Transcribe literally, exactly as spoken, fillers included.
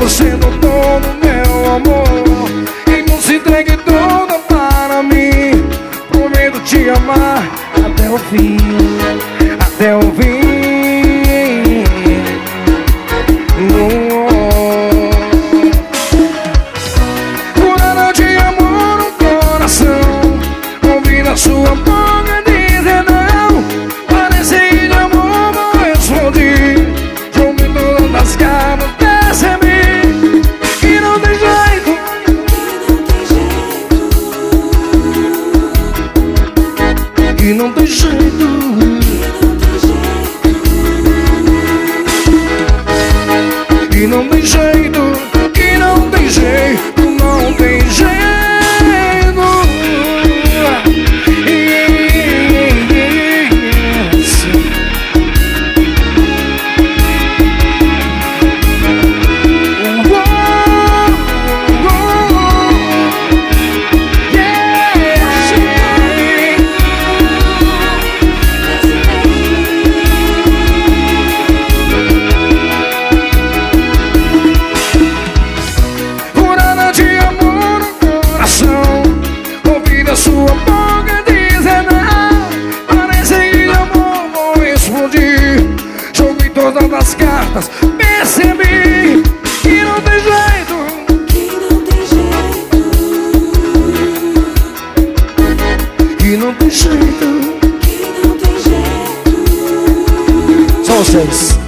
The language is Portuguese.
sendo todo meu amor. Então se entregue toda para mim. Prometo te amar até o fim, até o fim. Curando de amor no coração, ouvindo a sua boca dizer não. Parece de amor, não respondi. Joguei todas as cartas, percebi que não tem jeito, que não tem jeito, que não tem jeito, que não tem jeito, não tem jeito. Sua boca dizer não. Parece de amor, vou explodir. Joguei todas as cartas, percebi que não tem jeito, que não tem jeito, que não tem jeito, que não tem jeito. Só vocês.